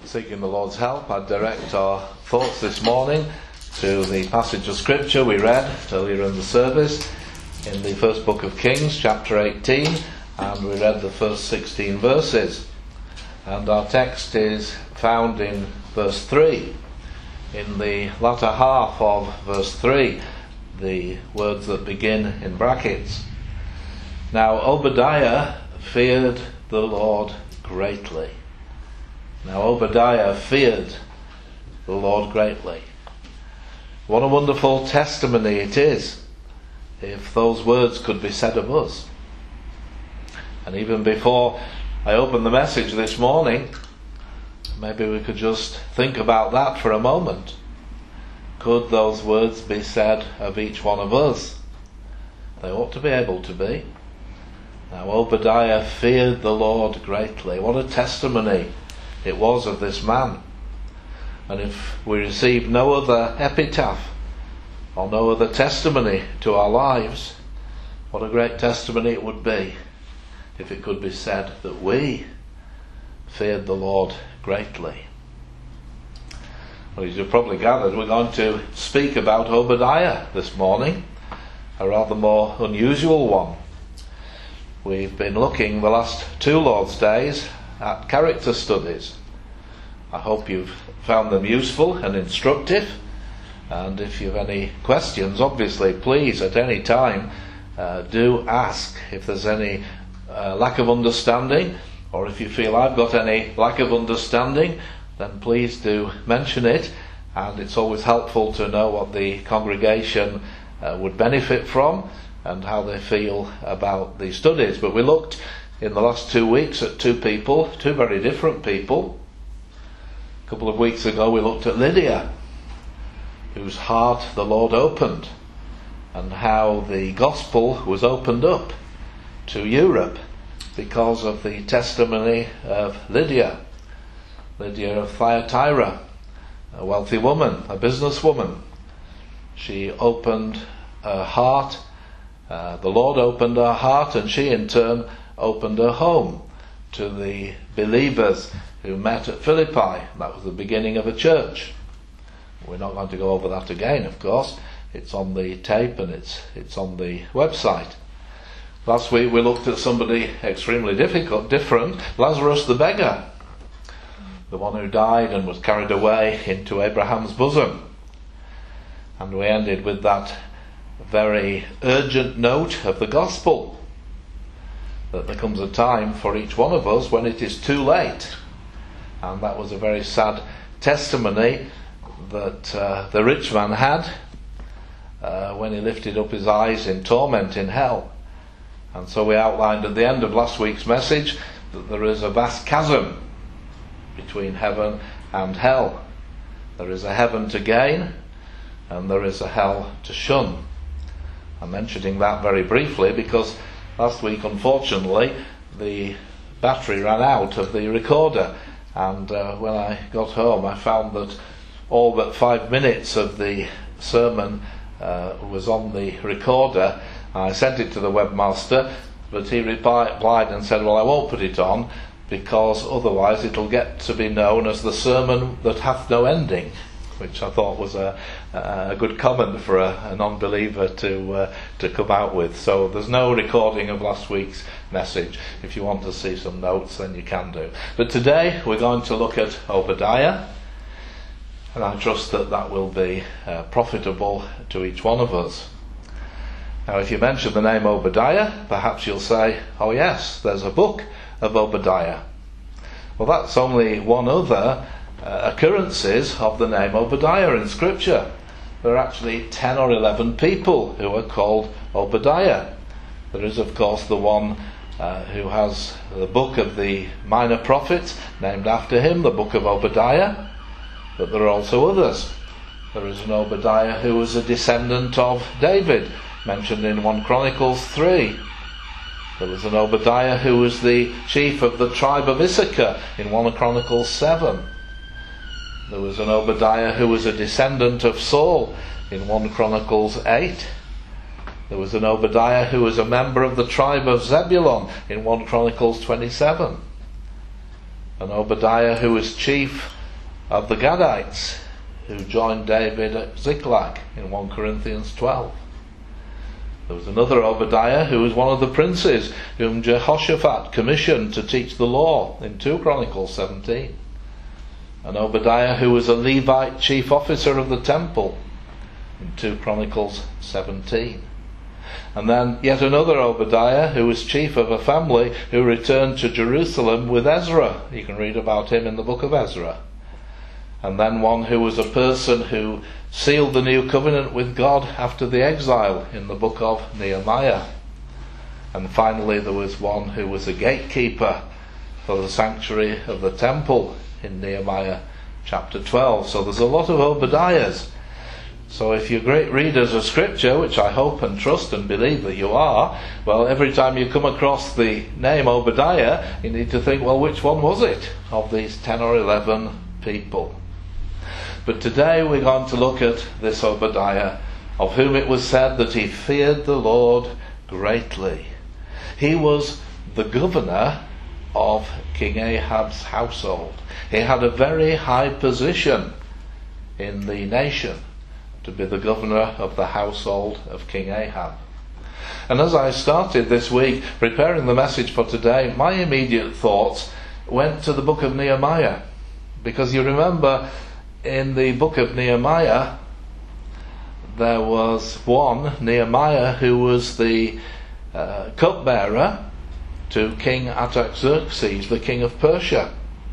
Seeking the Lord's help, I direct our thoughts this morning to the passage of Scripture we read earlier in the service in the first book of Kings, chapter 18, and we read the first 16 verses. And our text is found in verse 3. In the latter half of verse 3, the words that begin in brackets. Now Obadiah feared the Lord greatly. Now Obadiah feared the Lord greatly. What a wonderful testimony it is if those words could be said of us. And even before I open the message this morning, maybe we could just think about that for a moment. Could those words be said of each one of us? They ought to be able to be. Now Obadiah feared the Lord greatly. What a testimony it was of this man. And if we receive no other epitaph or no other testimony to our lives, what a great testimony it would be if it could be said that we feared the Lord greatly. Well, as you've probably gathered, we're going to speak about Obadiah this morning, a rather more unusual one. We've been looking the last two Lord's Days at character studies. I hope you've found them useful and instructive, and if you have any questions, obviously please at any time do ask if there's any lack of understanding, or if you feel I've got any lack of understanding, then please do mention it. And it's always helpful to know what the congregation would benefit from and how they feel about the studies. But we looked in the last 2 weeks at two people, two very different people. A couple of weeks ago we looked at Lydia, whose heart the Lord opened, and how the gospel was opened up to Europe because of the testimony of Lydia of Thyatira, a wealthy woman, a businesswoman. She opened her heart, the Lord opened her heart, and she in turn opened her home to the believers who met at Philippi. That was the beginning of a church. We're not going to go over that again, of course. It's on the tape and it's on the website. Last week we looked at somebody extremely different, Lazarus the beggar, the one who died and was carried away into Abraham's bosom. And we ended with that very urgent note of the gospel, that there comes a time for each one of us when it is too late. And that was a very sad testimony that the rich man had when he lifted up his eyes in torment in hell. And so we outlined at the end of last week's message that there is a vast chasm between heaven and hell. There is a heaven to gain and there is a hell to shun. I'm mentioning that very briefly because last week, unfortunately, the battery ran out of the recorder, and when I got home I found that all but 5 minutes of the sermon was on the recorder. I sent it to the webmaster, but he replied and said, well, I won't put it on because otherwise it'll get to be known as the sermon that hath no ending, which I thought was a good comment for a non-believer to come out with. So there's no recording of last week's message. If you want to see some notes, then you can do. But today we're going to look at Obadiah, and I trust that that will be profitable to each one of us. Now, if you mention the name Obadiah, perhaps you'll say, oh yes, there's a book of Obadiah. Well, that's only one other occurrences of the name Obadiah in Scripture. There are actually 10 or 11 people who are called Obadiah. There is, of course, the one who has the book of the minor prophets named after him, the book of Obadiah, but there are also others. There is an Obadiah who was a descendant of David, mentioned in 1 Chronicles 3. There was an Obadiah who was the chief of the tribe of Issachar in 1 Chronicles 7. There was an Obadiah who was a descendant of Saul in 1 Chronicles 8. There was an Obadiah who was a member of the tribe of Zebulun in 1 Chronicles 27. An Obadiah who was chief of the Gadites who joined David at Ziklag in 1 Corinthians 12. There was another Obadiah who was one of the princes whom Jehoshaphat commissioned to teach the law in 2 Chronicles 17. An Obadiah who was a Levite chief officer of the temple in 2 Chronicles 17. And then yet another Obadiah who was chief of a family who returned to Jerusalem with Ezra. You can read about him in the book of Ezra. And then one who was a person who sealed the new covenant with God after the exile in the book of Nehemiah. And finally there was one who was a gatekeeper for the sanctuary of the temple in Nehemiah chapter 12. So there's a lot of Obadiahs. So if you're great readers of Scripture, which I hope and trust and believe that you are, well, every time you come across the name Obadiah, you need to think, well, which one was it of these 10 or 11 people? But today we're going to look at this Obadiah, of whom it was said that he feared the Lord greatly. He was the governor of King Ahab's household. He had a very high position in the nation, to be the governor of the household of King Ahab. And as I started this week preparing the message for today, my immediate thoughts went to the book of Nehemiah. Because you remember, in the book of Nehemiah, there was one, Nehemiah, who was the cupbearer to King Artaxerxes, the king of Persia,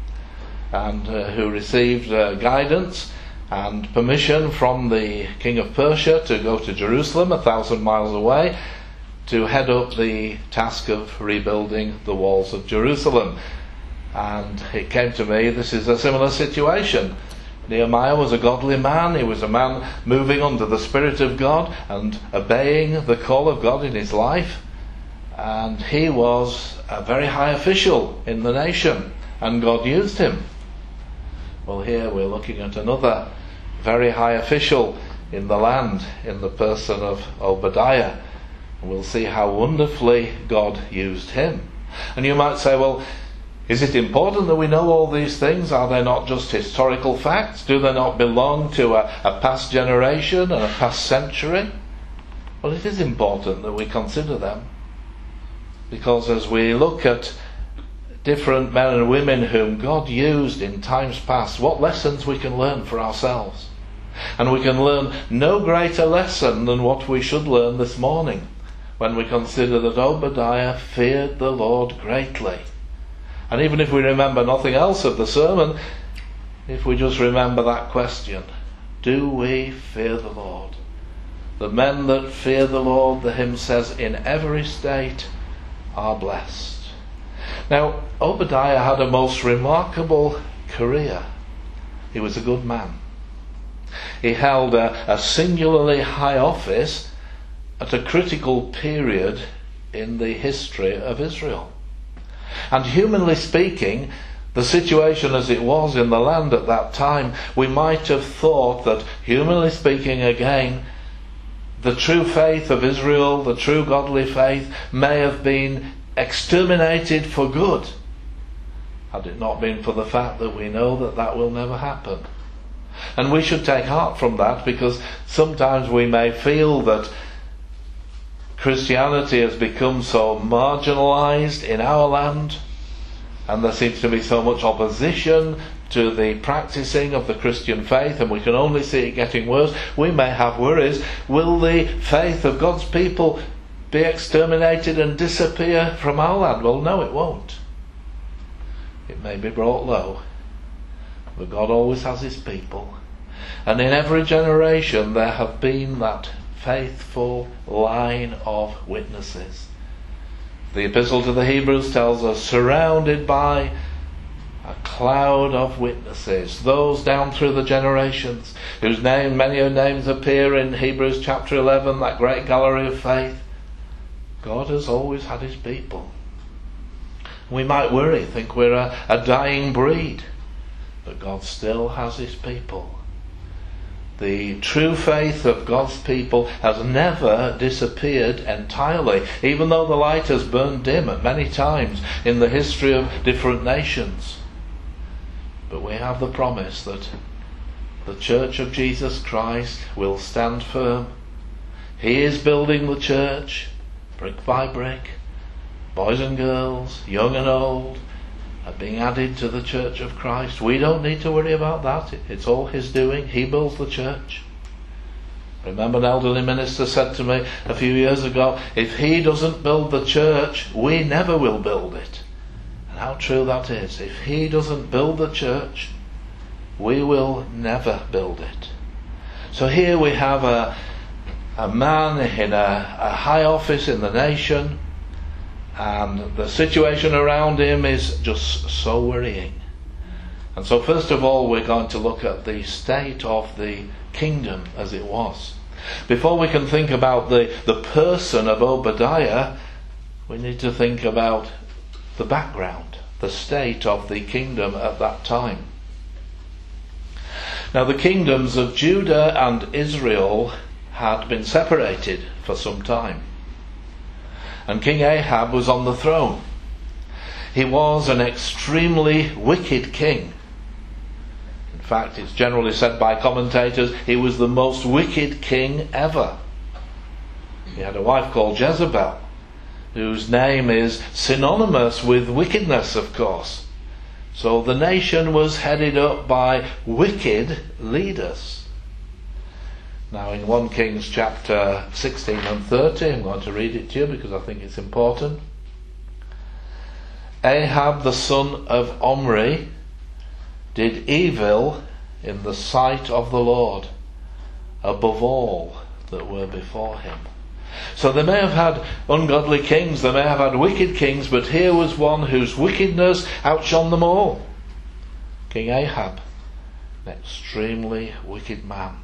and who received guidance and permission from the king of Persia to go to Jerusalem, 1,000 miles away, to head up the task of rebuilding the walls of Jerusalem. And it came to me, this is a similar situation. Nehemiah was a godly man. He was a man moving under the Spirit of God and obeying the call of God in his life. And he was a very high official in the nation, and God used him. Well, here we're looking at another very high official in the land, in the person of Obadiah. And we'll see how wonderfully God used him. And you might say, well, is it important that we know all these things? Are they not just historical facts? Do they not belong to a past generation and a past century? Well, it is important that we consider them. Because as we look at different men and women whom God used in times past, what lessons we can learn for ourselves. And we can learn no greater lesson than what we should learn this morning, when we consider that Obadiah feared the Lord greatly. And even if we remember nothing else of the sermon, if we just remember that question, do we fear the Lord? The men that fear the Lord, the hymn says, in every state are blessed. Now, Obadiah had a most remarkable career. He was a good man. He held a singularly high office at a critical period in the history of Israel. And humanly speaking, the situation as it was in the land at that time, we might have thought that, humanly speaking again, the true faith of Israel, the true godly faith, may have been exterminated for good, had it not been for the fact that we know that that will never happen. And we should take heart from that, because sometimes we may feel that Christianity has become so marginalised in our land, and there seems to be so much opposition to the practicing of the Christian faith, and we can only see it getting worse. We may have worries. Will the faith of God's people be exterminated and disappear from our land? Well, no, it won't. It may be brought low, but God always has his people. And in every generation there have been that faithful line of witnesses. The Epistle to the Hebrews tells us, surrounded by a cloud of witnesses, those down through the generations, whose name, many names appear in Hebrews chapter 11, that great gallery of faith. God has always had his people. We might worry, think we're a dying breed, but God still has his people. The true faith of God's people has never disappeared entirely, even though the light has burned dim at many times in the history of different nations. But we have the promise that the church of Jesus Christ will stand firm. He is building the church, brick by brick. Boys and girls, young and old, are being added to the church of Christ. We don't need to worry about that. It's all His doing. He builds the church. Remember, an elderly minister said to me a few years ago, if He doesn't build the church, we never will build it. And how true that is. If He doesn't build the church, we will never build it. So here we have a man in a high office in the nation, and the situation around him is just so worrying. And so first of all, we're going to look at the state of the kingdom as it was. Before we can think about the person of Obadiah, we need to think about the background, the state of the kingdom at that time. Now, the kingdoms of Judah and Israel had been separated for some time. And King Ahab was on the throne. He was an extremely wicked king. In fact, it's generally said by commentators, he was the most wicked king ever. He had a wife called Jezebel, whose name is synonymous with wickedness, of course. So the nation was headed up by wicked leaders. Now in 1 Kings chapter 16 and 30, I'm going to read it to you because I think it's important. Ahab the son of Omri did evil in the sight of the Lord above all that were before him. So they may have had ungodly kings, they may have had wicked kings, but here was one whose wickedness outshone them all. King Ahab, an extremely wicked man.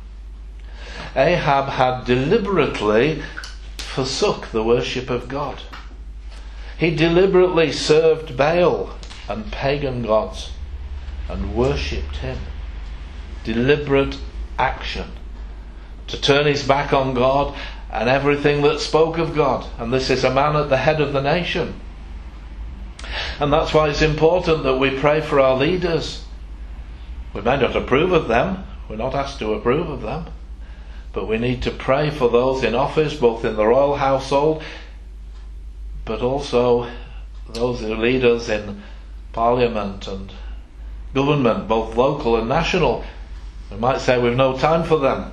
Ahab had deliberately forsook the worship of God. He deliberately served Baal and pagan gods and worshipped him. Deliberate action to turn his back on God and everything that spoke of God. And this is a man at the head of the nation. And that's why it's important that we pray for our leaders. We may not approve of them. We're not asked to approve of them. But we need to pray for those in office, both in the royal household, but also those who lead us in parliament and government, both local and national. We might say we've no time for them,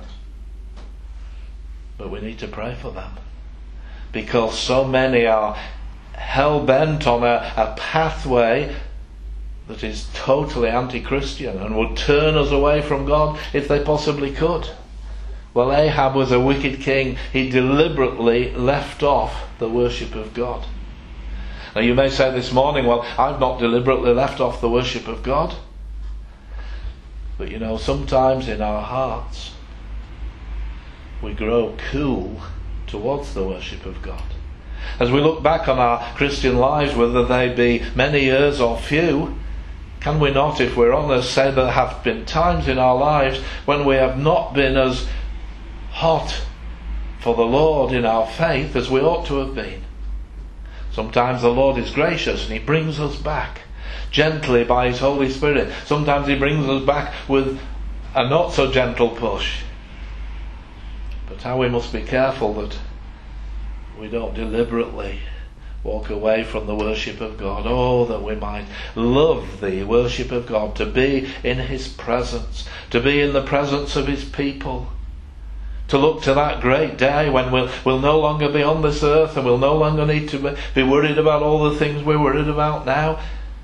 but we need to pray for them, because so many are hell-bent on a pathway that is totally anti-Christian and would turn us away from God if they possibly could. Well, Ahab was a wicked king. He deliberately left off the worship of God. Now you may say this morning, well, I've not deliberately left off the worship of God. But you know, sometimes in our hearts we grow cool towards the worship of God. As we look back on our Christian lives, whether they be many years or few, can we not, if we're honest, say there have been times in our lives when we have not been as hot for the Lord in our faith as we ought to have been? Sometimes the Lord is gracious and He brings us back gently by His Holy Spirit. Sometimes He brings us back with a not so gentle push. But how we must be careful that we don't deliberately walk away from the worship of God. Oh, that we might love the worship of God, to be in His presence, to be in the presence of His people, to look to that great day when we'll no longer be on this earth and we'll no longer need to be worried about all the things we're worried about now,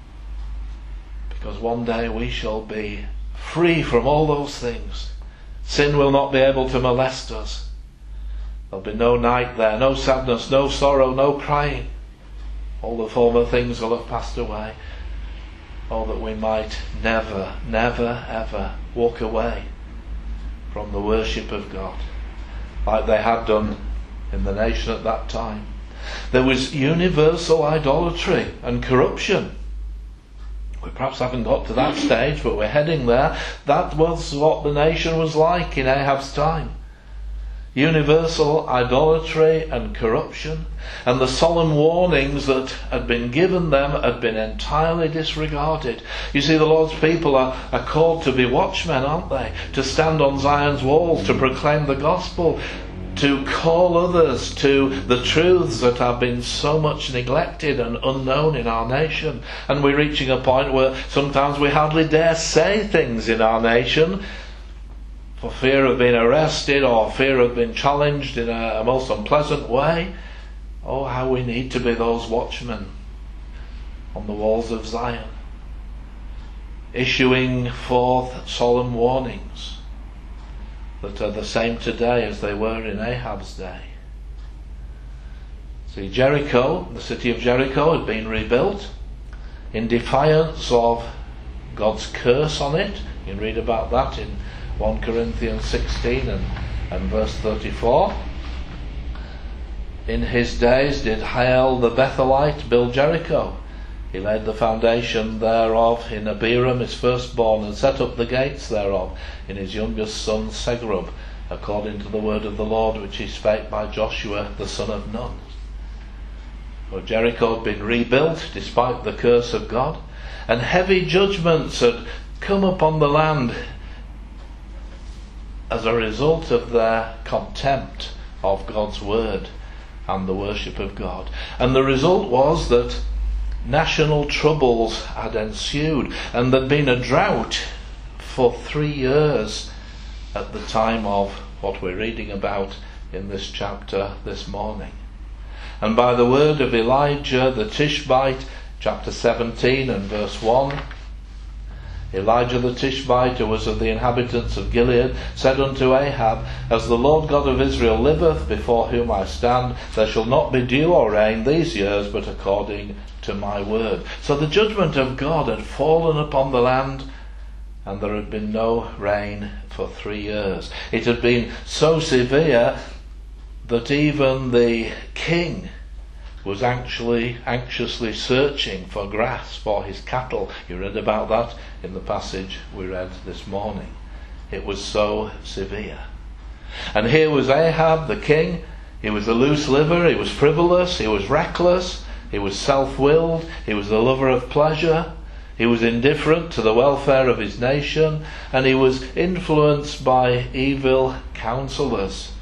because one day we shall be free from all those things. Sin will not be able to molest us. There'll be no night there, no sadness, no sorrow, no crying. All the former things will have passed away. Oh, that we might never, never, ever walk away from the worship of God, like they had done in the nation at that time. There was universal idolatry and corruption. We perhaps haven't got to that stage, but we're heading there. That was what the nation was like in Ahab's time. universal idolatry and corruption, and the solemn warnings that had been given them had been entirely disregarded. You see, the Lord's people are called to be watchmen, aren't they? To stand on Zion's walls, to proclaim the gospel, to call others to the truths that have been so much neglected and unknown in our nation. And we're reaching a point where sometimes we hardly dare say things in our nation for fear of being arrested or fear of being challenged in a most unpleasant way. Oh, how we need to be those watchmen on the walls of Zion, issuing forth solemn warnings that are the same today as they were in Ahab's day. See, Jericho, the city of Jericho, had been rebuilt in defiance of God's curse on it. You can read about that in 1 Corinthians 16 and verse 34. In his days did Hiel the Bethelite build Jericho. He laid the foundation thereof in Abiram his firstborn, and set up the gates thereof in his youngest son Segub, according to the word of the Lord which he spake by Joshua the son of Nun. For Jericho had been rebuilt despite the curse of God, and heavy judgments had come upon the land as a result of their contempt of God's word and the worship of God. And the result was that national troubles had ensued, and there'd been a drought for 3 years at the time of what we're reading about in this chapter this morning. And by the word of Elijah the Tishbite, chapter 17 and verse 1, Elijah the Tishbite, who was of the inhabitants of Gilead, said unto Ahab, As the Lord God of Israel liveth, before whom I stand, there shall not be dew or rain these years, but according to my word. So the judgment of God had fallen upon the land, and there had been no rain for 3 years. It had been so severe that even the king was actually anxiously searching for grass for his cattle. You read about that in the passage we read this morning. It was so severe. And here was Ahab the king. He was a loose liver, he was frivolous, he was reckless, he was self-willed, he was a lover of pleasure, he was indifferent to the welfare of his nation, and he was influenced by evil counselors.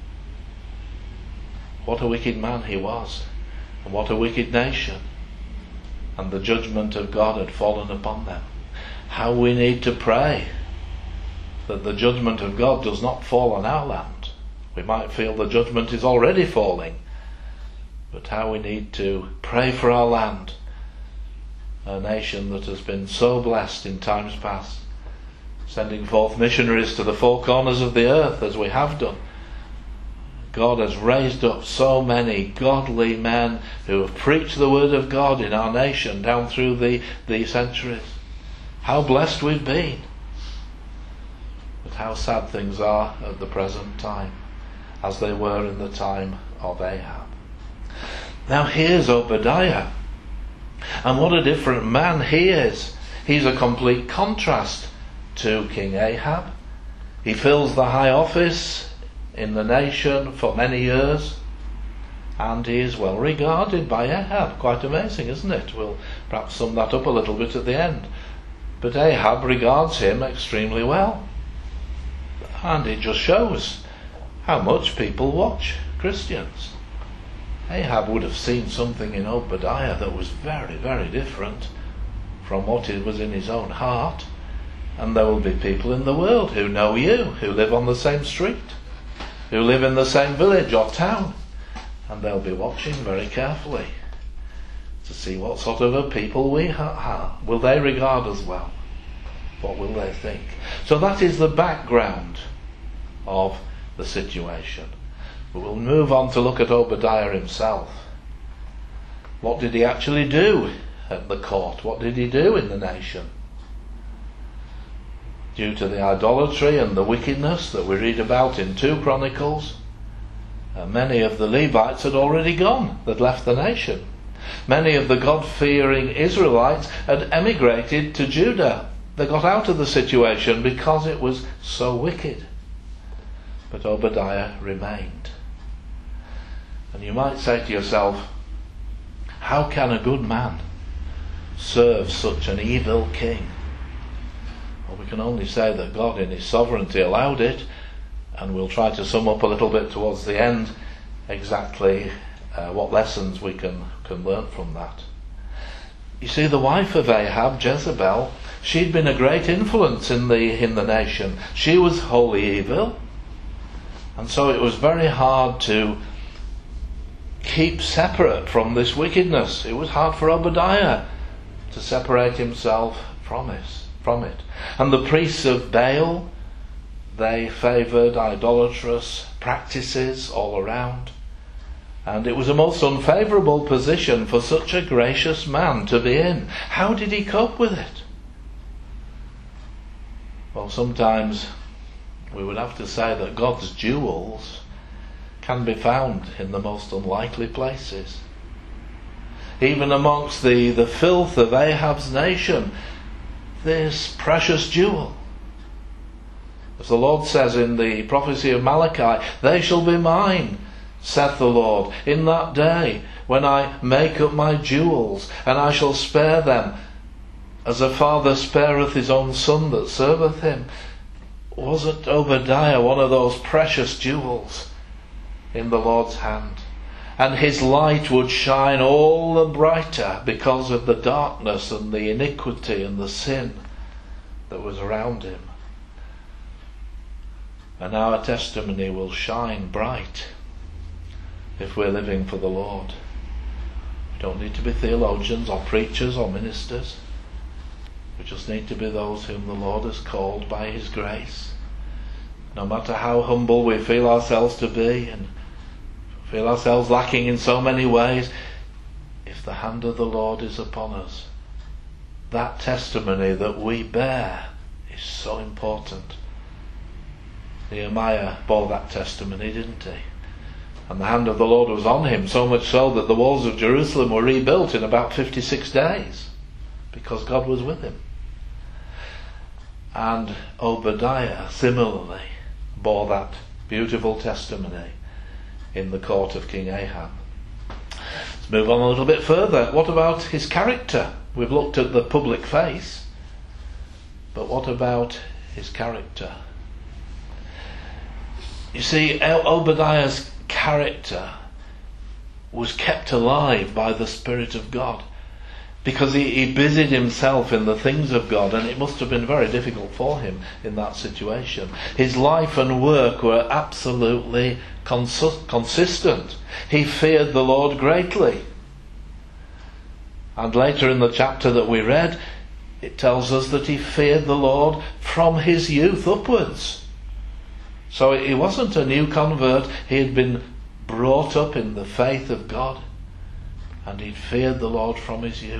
What a wicked man he was. And what a wicked nation. And the judgment of God had fallen upon them. How we need to pray that the judgment of God does not fall on our land. We might feel the judgment is already falling, but how we need to pray for our land, a nation that has been so blessed in times past, sending forth missionaries to the four corners of the earth as we have done. God has raised up so many godly men who have preached the word of God in our nation down through the centuries. How blessed we've been. But how sad things are at the present time, as they were in the time of Ahab. Now here's Obadiah. And what a different man he is. He's a complete contrast to King Ahab. He fills the high office in the nation for many years, and he is well regarded by Ahab. Quite amazing, isn't it? We'll perhaps sum that up a little bit at the end. But Ahab regards him extremely well, and it just shows how much people watch Christians. Ahab would have seen something in Obadiah that was very, very different from what it was in his own heart. And there will be people in the world who know you, who live on the same street, who live in the same village or town, and they'll be watching very carefully to see what sort of a people we are. Will they regard us well? What will they think? So that is the background of the situation. But we'll move on to look at Obadiah himself. What did he actually do at the court? What did he do in the nation? Due to the idolatry and the wickedness that we read about in 2 Chronicles, many of the Levites had already gone. They'd left the nation. Many of the God-fearing Israelites had emigrated to Judah. They got out of the situation because it was so wicked. But Obadiah remained. And you might say to yourself, how can a good man serve such an evil king? Well, we can only say that God in his sovereignty allowed it, and we'll try to sum up a little bit towards the end exactly what lessons we can learn from that. You see, the wife of Ahab, Jezebel, she'd been a great influence in the nation. She was wholly evil, and so it was very hard to keep separate from this wickedness. It was hard for Obadiah to separate himself from it. And the priests of Baal, they favoured idolatrous practices all around. And it was a most unfavourable position for such a gracious man to be in. How did he cope with it? Well, sometimes we would have to say that God's jewels can be found in the most unlikely places. Even amongst the filth of Ahab's nation, this precious jewel. As the Lord says in the prophecy of Malachi, they shall be mine, saith the Lord, in that day when I make up my jewels, and I shall spare them, as a father spareth his own son that serveth him. Wasn't Obadiah one of those precious jewels in the Lord's hand? And his light would shine all the brighter because of the darkness and the iniquity and the sin that was around him. And our testimony will shine bright if we're living for the Lord. We don't need to be theologians or preachers or ministers. We just need to be those whom the Lord has called by his grace. No matter how humble we feel ourselves to be and feel ourselves lacking in so many ways, if the hand of the Lord is upon us, that testimony that we bear is so important. Nehemiah bore that testimony, didn't he? And the hand of the Lord was on him, so much so that the walls of Jerusalem were rebuilt in about 56 days, because God was with him. And Obadiah similarly bore that beautiful testimony in the court of King Ahab. Let's move on a little bit further. What about his character? We've looked at the public face, but what about his character? You see, Obadiah's character was kept alive by the Spirit of God, because he busied himself in the things of God, and it must have been very difficult for him in that situation. His life and work were absolutely consistent. He feared the Lord greatly. And later in the chapter that we read, it tells us that he feared the Lord from his youth upwards. So he wasn't a new convert. He had been brought up in the faith of God, and he feared the Lord from his youth.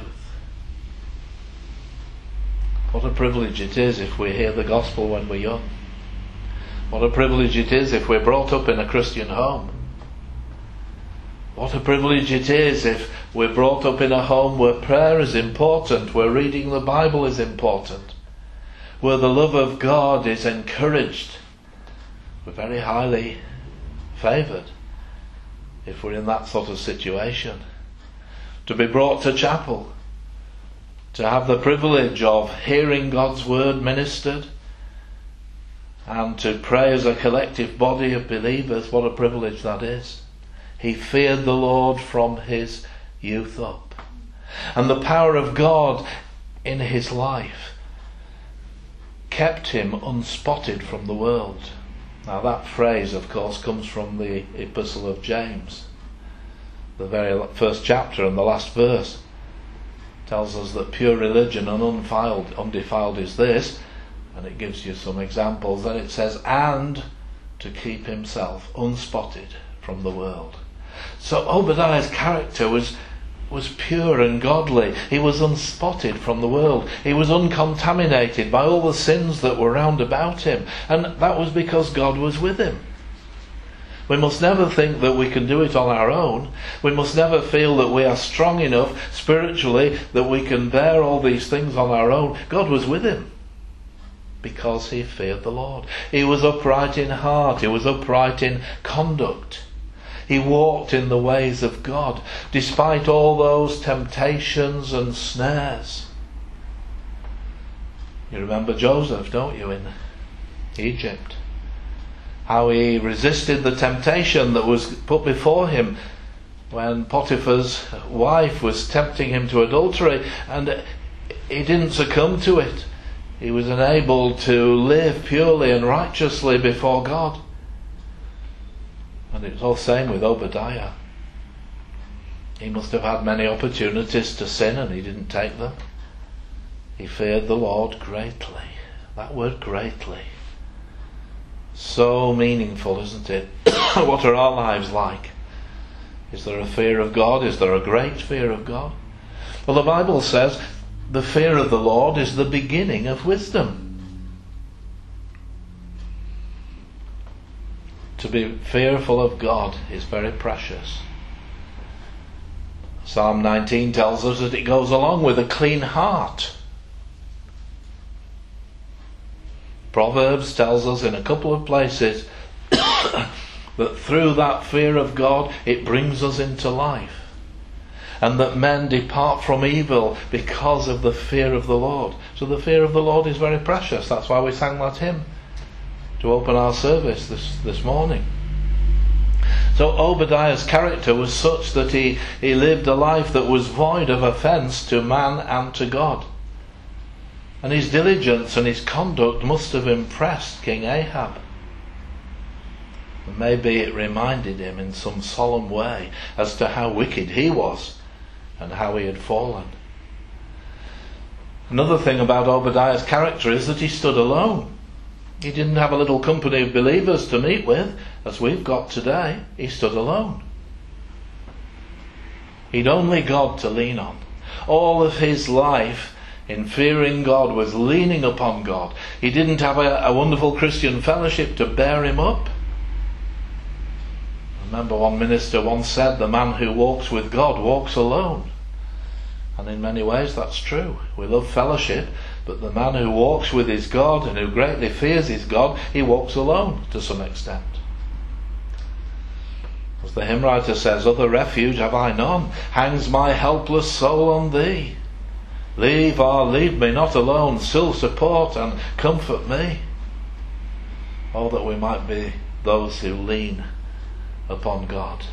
What a privilege it is if we hear the gospel when we're young. What a privilege it is if we're brought up in a Christian home. What a privilege it is if we're brought up in a home where prayer is important, where reading the Bible is important, where the love of God is encouraged. We're very highly favoured if we're in that sort of situation. To be brought to chapel, to have the privilege of hearing God's word ministered, and to pray as a collective body of believers, what a privilege that is. He feared the Lord from his youth up. And the power of God in his life kept him unspotted from the world. Now that phrase, of course, comes from the Epistle of James. The very first chapter and the last verse tells us that pure religion and undefiled is this, and it gives you some examples. Then it says, and to keep himself unspotted from the world. So Obadiah's character was pure and godly. He was unspotted from the world. He was uncontaminated by all the sins that were round about him. And that was because God was with him. We must never think that we can do it on our own. We must never feel that we are strong enough spiritually that we can bear all these things on our own. God was with him. because he feared the Lord. He was upright in heart. He was upright in conduct. He walked in the ways of God, despite all those temptations and snares. You remember Joseph, don't you, in Egypt? How he resisted the temptation that was put before him when Potiphar's wife was tempting him to adultery, and he didn't succumb to it. He was enabled to live purely and righteously before God. And it was all the same with Obadiah. He must have had many opportunities to sin and he didn't take them. He feared the Lord greatly. That word greatly. So meaningful, isn't it? What are our lives like? Is there a fear of God? Is there a great fear of God? Well, the Bible says the fear of the Lord is the beginning of wisdom. To be fearful of God is very precious. Psalm 19 tells us that it goes along with a clean heart. Proverbs tells us in a couple of places that through that fear of God it brings us into life, and that men depart from evil because of the fear of the Lord. So the fear of the Lord is very precious. That's why we sang that hymn to open our service this morning. So Obadiah's character was such that he lived a life that was void of offence to man and to God. And his diligence and his conduct must have impressed King Ahab. And maybe it reminded him in some solemn way as to how wicked he was and how he had fallen. Another thing about Obadiah's character is that he stood alone. He didn't have a little company of believers to meet with, as we've got today. He stood alone. He'd only God to lean on. All of his life in fearing God was leaning upon God. He didn't have a wonderful Christian fellowship to bear him up. I remember one minister once said, the man who walks with God walks alone. And in many ways that's true. We love fellowship, but the man who walks with his God and who greatly fears his God, he walks alone to some extent. As the hymn writer says, other refuge have I none, hangs my helpless soul on thee. Leave me not alone, still support and comfort me. Oh, that we might be those who lean upon God.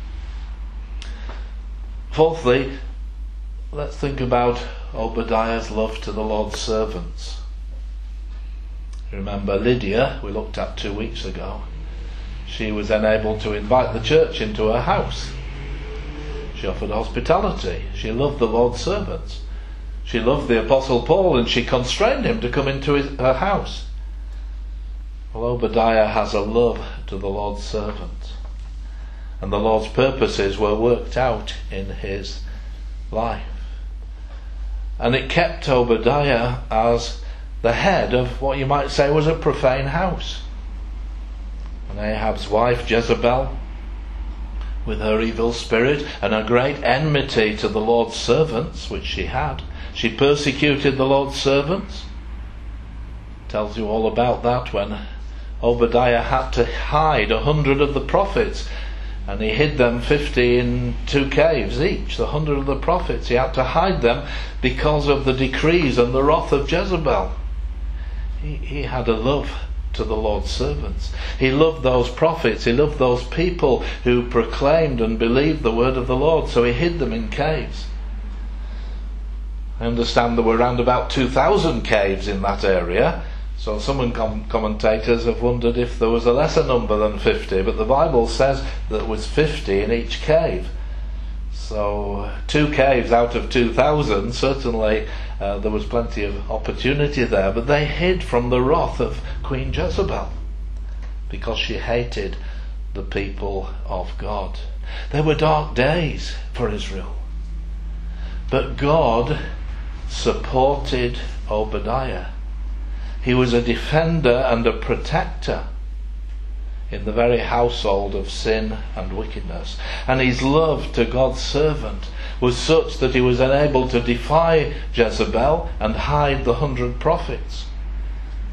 Fourthly, let's think about Obadiah's love to the Lord's servants. Remember Lydia, we looked at 2 weeks ago. She was then able to invite the church into her house. She offered hospitality. She loved the Lord's servants. She loved the Apostle Paul, and she constrained him to come into her house. Well, Obadiah has a love to the Lord's servant, and the Lord's purposes were worked out in his life. And it kept Obadiah as the head of what you might say was a profane house. And Ahab's wife Jezebel, with her evil spirit and a great enmity to the Lord's servants, which she had, she persecuted the Lord's servants. Tells you all about that when Obadiah had to hide 100 of the prophets, and he hid them 50 in 2 caves each. The 100 of the prophets, he had to hide them because of the decrees and the wrath of Jezebel. He had a love to the Lord's servants. He loved those prophets. He loved those people who proclaimed and believed the word of the Lord, so he hid them in caves. I understand there were around about 2,000 caves in that area, so some commentators have wondered if there was a lesser number than 50, but the Bible says that there was 50 in each cave. So 2 caves out of 2,000, certainly there was plenty of opportunity there, but they hid from the wrath of Queen Jezebel because she hated the people of God. There were dark days for Israel, but God supported Obadiah. He was a defender and a protector in the very household of sin and wickedness. And his love to God's servant was such that he was unable to defy Jezebel and hide the 100 prophets.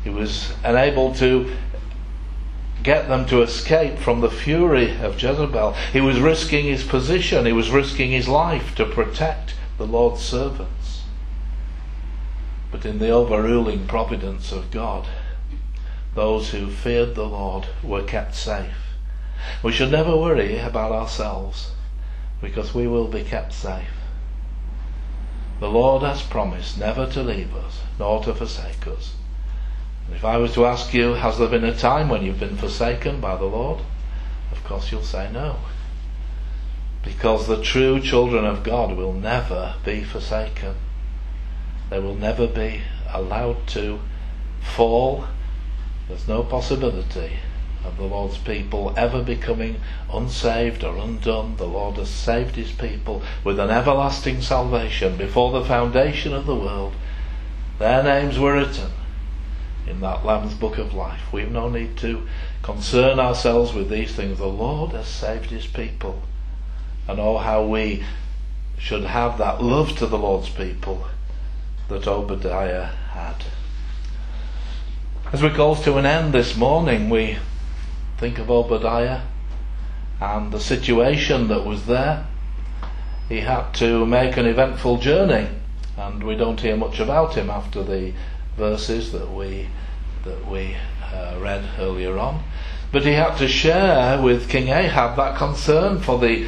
He was unable to get them to escape from the fury of Jezebel. He was risking his position. He was risking his life to protect the Lord's servants. But in the overruling providence of God, those who feared the Lord were kept safe. We should never worry about ourselves, because we will be kept safe. The Lord has promised never to leave us, nor to forsake us. And if I was to ask you, has there been a time when you've been forsaken by the Lord? Of course you'll say no. Because the true children of God will never be forsaken. They will never be allowed to fall. There's no possibility of the Lord's people ever becoming unsaved or undone. The Lord has saved his people with an everlasting salvation before the foundation of the world. Their names were written in that Lamb's book of life. We've no need to concern ourselves with these things. The Lord has saved his people. And oh, how we should have that love to the Lord's people that Obadiah had. As we close to an end this morning, we think of Obadiah and the situation that was there. He had to make an eventful journey, and we don't hear much about him after the verses that we read earlier on. But he had to share with King Ahab that concern for the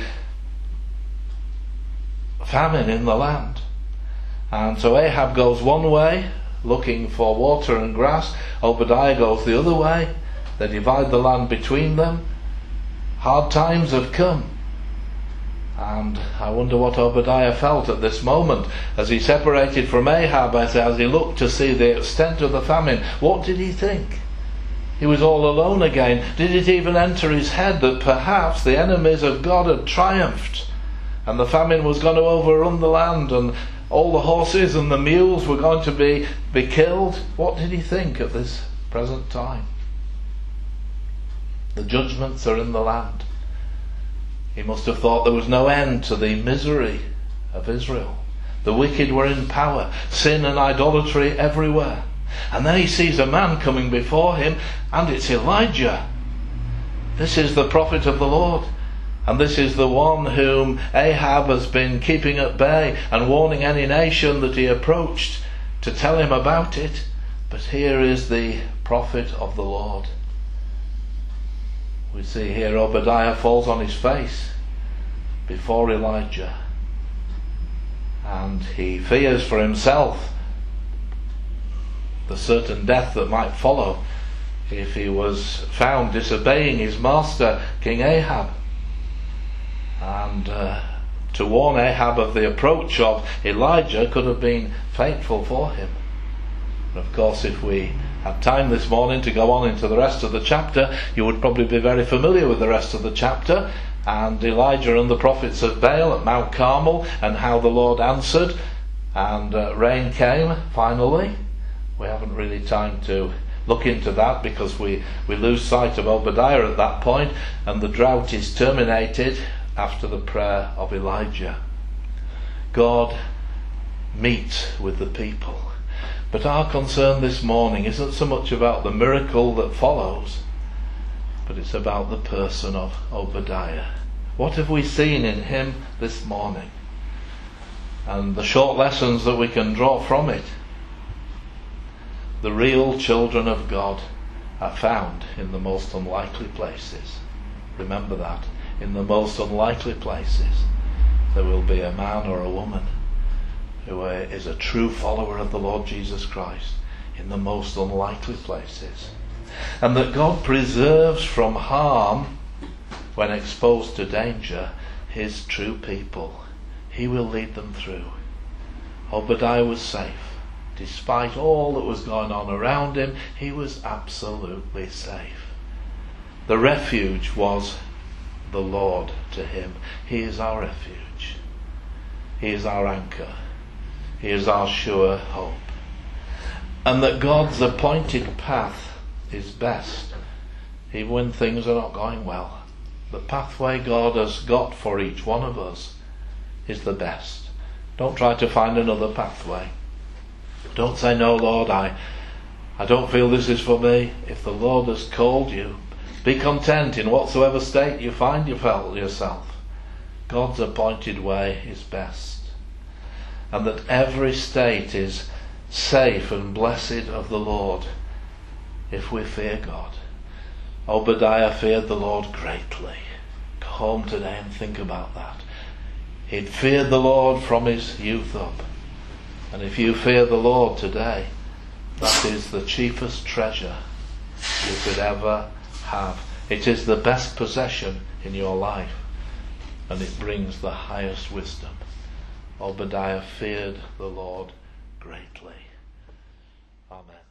famine in the land. And so Ahab goes one way, looking for water and grass. Obadiah goes the other way. They divide the land between them. Hard times have come. And I wonder what Obadiah felt at this moment as he separated from Ahab, as he looked to see the extent of the famine. What did he think? He was all alone again. Did it even enter his head that perhaps the enemies of God had triumphed and the famine was going to overrun the land and all the horses and the mules were going to be killed? What did he think at this present time? The judgments are in the land. He must have thought there was no end to the misery of Israel. The wicked were in power, sin and idolatry everywhere. And then he sees a man coming before him, and it's Elijah. This is the prophet of the Lord, and this is the one whom Ahab has been keeping at bay and warning any nation that he approached to tell him about it. But here is the prophet of the Lord. We see here Obadiah falls on his face before Elijah, and he fears for himself the certain death that might follow if he was found disobeying his master, King Ahab. And to warn Ahab of the approach of Elijah could have been fateful for him. And of course, if we had time this morning to go on into the rest of the chapter, you would probably be very familiar with the rest of the chapter, and Elijah and the prophets of Baal at Mount Carmel, and how the Lord answered, and rain came finally. We haven't really time to look into that because we lose sight of Obadiah at that point, and the drought is terminated after the prayer of Elijah. God meets with the people. But our concern this morning isn't so much about the miracle that follows, but it's about the person of Obadiah. What have we seen in him this morning? And the short lessons that we can draw from it. The real children of God are found in the most unlikely places. Remember that. In the most unlikely places there will be a man or a woman who is a true follower of the Lord Jesus Christ, in the most unlikely places. And that God preserves from harm when exposed to danger his true people. He will lead them through. Obadiah was safe. Despite all that was going on around him, he was absolutely safe. The refuge was the Lord to him. He is our refuge. He is our anchor. He is our sure hope. And that God's appointed path is best, even when things are not going well. The pathway God has got for each one of us is the best. Don't try to find another pathway. Don't say, no, Lord, I I don't feel this is for me. If the Lord has called you, be content in whatsoever state you find yourself. God's appointed way is best. And that every state is safe and blessed of the Lord if we fear God. Obadiah feared the Lord greatly. Go home today and think about that. He'd feared the Lord from his youth up. And if you fear the Lord today, that is the cheapest treasure you could ever have. It is the best possession in your life, and it brings the highest wisdom. Obadiah feared the Lord greatly. Amen.